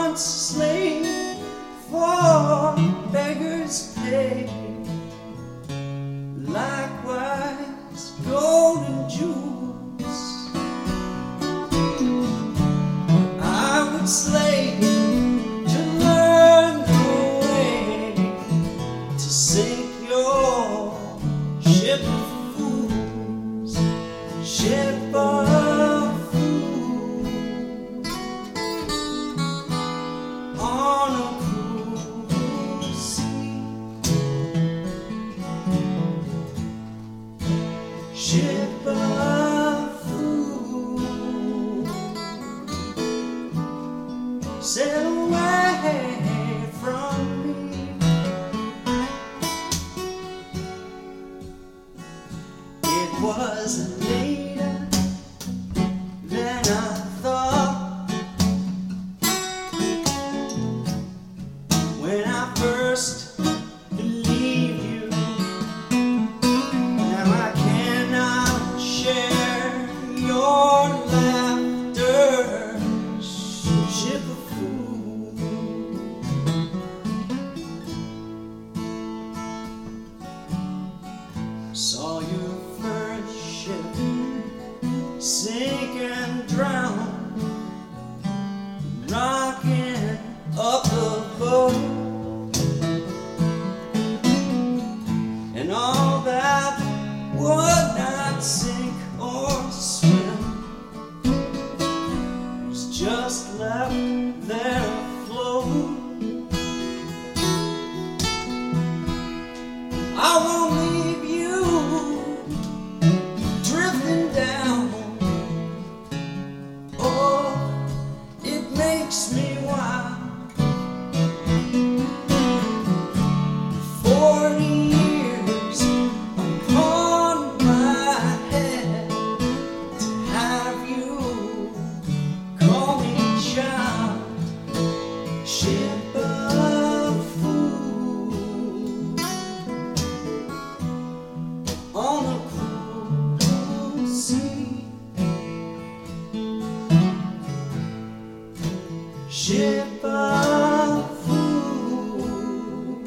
once a slave for beggars' pay. Likewise, gold and jewels I would slay to learn the way to sink your ship of fools, ship of fools, on a cruel sea, ship of fools, sail away from me. It was later than I thought when I first believed you. Now I cannot share your laughter, ship of fools. Saw your first ship sink and drown, rocking up the boat, and all that would not sink or swim was just left there afloat. I won't leave you drifting down. Oh, it makes me wild. 40 years upon my head to have you call me child, ship of fools, on a cruel sea, ship of fools,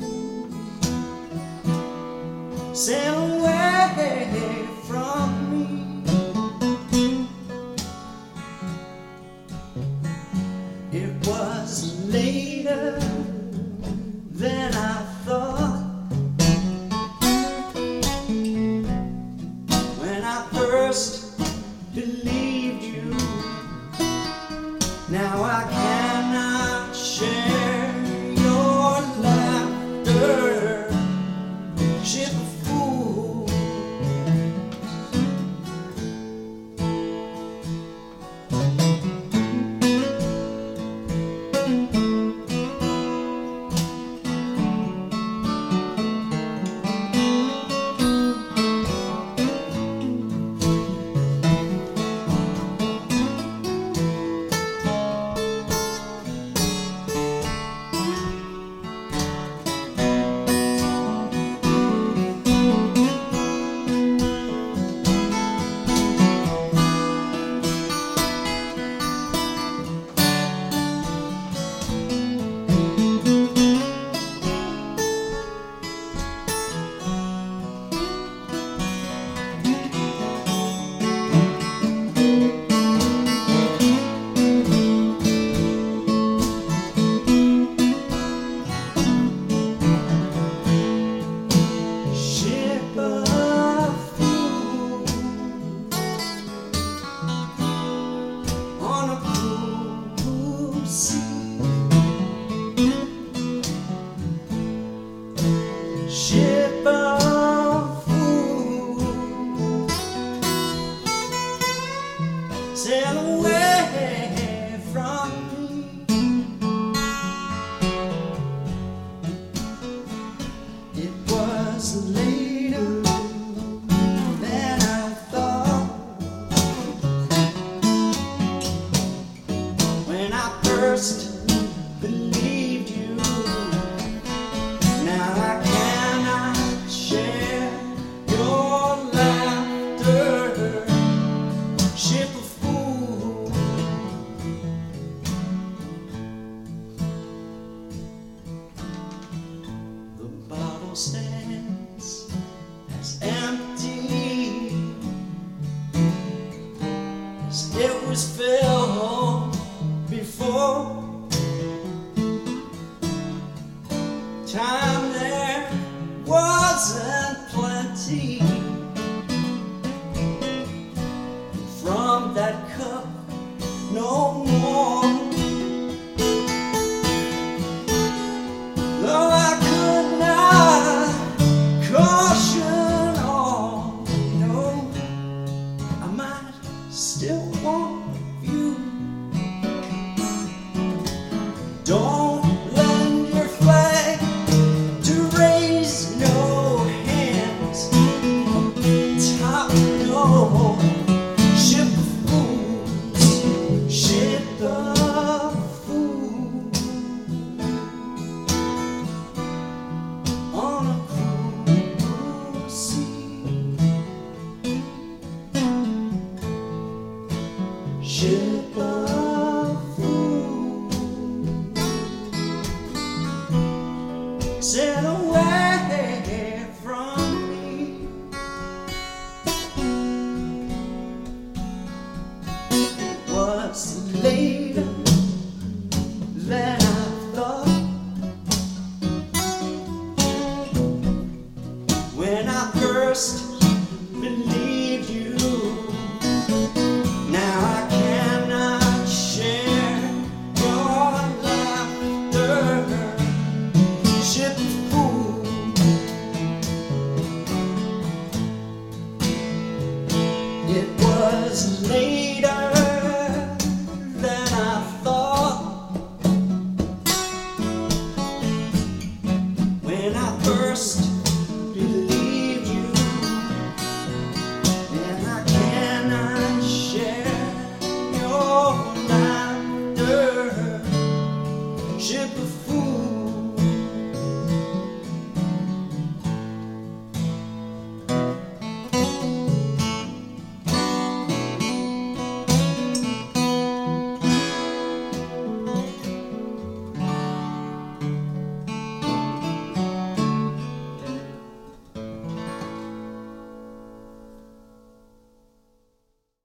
sail away from me. It was later than I thought when I first believed you. Now I cannot share your laughter, ship of fools. Ship of fools, on a cruel sea, ship of fools, sail away from me. It was later than I thought when I first believed you. Now I cannot share your laughter, ship of fools. stands as empty as it was filled before. Time there wasn't plenty. From that cup, no more. Though I could not caution all, no, I might still want you. Don't lend your flag to raise no hands. Top no ship of fools, ship of fools on a cruel sea. Ship of fools. Said,